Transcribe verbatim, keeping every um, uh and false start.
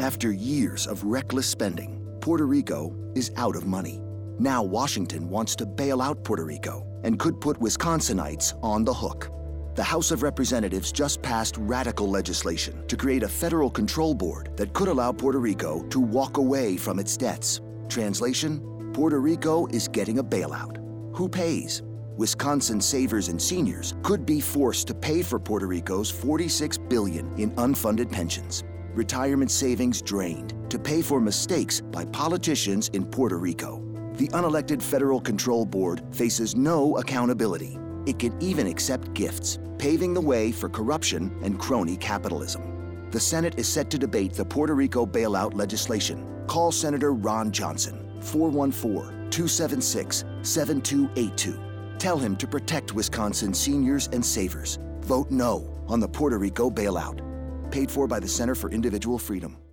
After years of reckless spending, Puerto Rico is out of money. Now Washington wants to bail out Puerto Rico and could put Wisconsinites on the hook. The House of Representatives just passed radical legislation to create a federal control board that could allow Puerto Rico to walk away from its debts. Translation: Puerto Rico is getting a bailout. Who pays? Wisconsin savers and seniors could be forced to pay for Puerto Rico's forty-six billion dollars in unfunded pensions. Retirement savings drained to pay for mistakes by politicians in Puerto Rico. The unelected Federal Control Board faces no accountability. It can even accept gifts, paving the way for corruption and crony capitalism. The Senate is set to debate the Puerto Rico bailout legislation. Call Senator Ron Johnson, four one four, two seven six, seven two eight two. Tell him to protect Wisconsin seniors and savers. Vote no on the Puerto Rico bailout. Paid for by the Center for Individual Freedom.